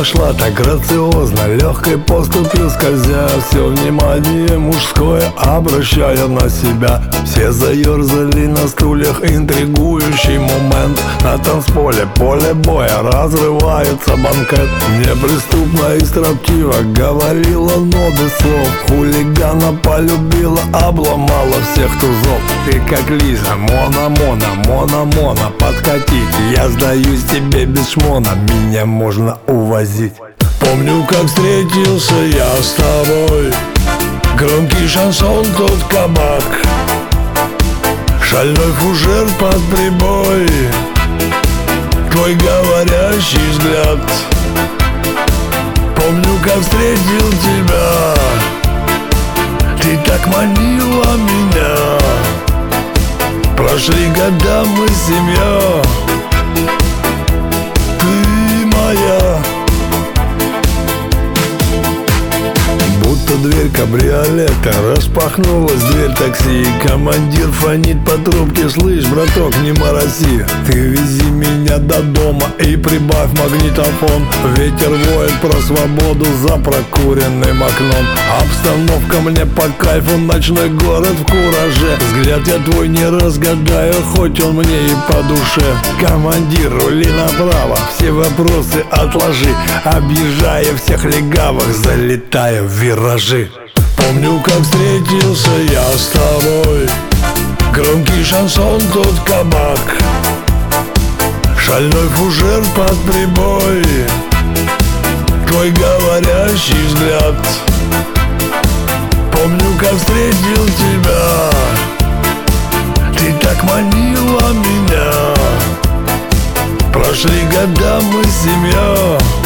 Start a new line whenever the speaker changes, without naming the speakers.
вошла так грациозно, легкой поступью скользя, все внимание мужское обращая на себя. Все заерзали на стульях, интригующий момент. На танцполе, поле боя, разрывается банкет. Неприступно и строптиво говорила, но без слов. Хулигана полюбила, обломала всех тузов. Ты как Лиза, мона, подкатить. Я сдаюсь тебе без шмона, меня можно увозить. Помню, как встретился я с тобой, громкий шансон, тот кабак, шальной фужер под прибой, твой говорящий взгляд. Помню, как встретил тебя, ты так манила меня. Прошли года, мы семья, ты моя. Будто дверь кабриолета распахнулась, дверь такси. Командир фонит по трубке: слышь, браток, не морози, ты вези меня до дома и прибавь магнитофон. Ветер воет про свободу за прокуренным окном. Обстановка мне по кайфу, ночной город в кураже. Взгляд я твой не разгадаю, хоть он мне и по душе. Командир, рули направо, все вопросы отложи. Объезжая всех легавых, залетая в виражи. Помню, как встретился я с тобой, громкий шансон, тот кабак, шальной фужер под прибой, твой говорящий взгляд. Помню, как встретил тебя, ты так манила меня. Прошли года, мы семья.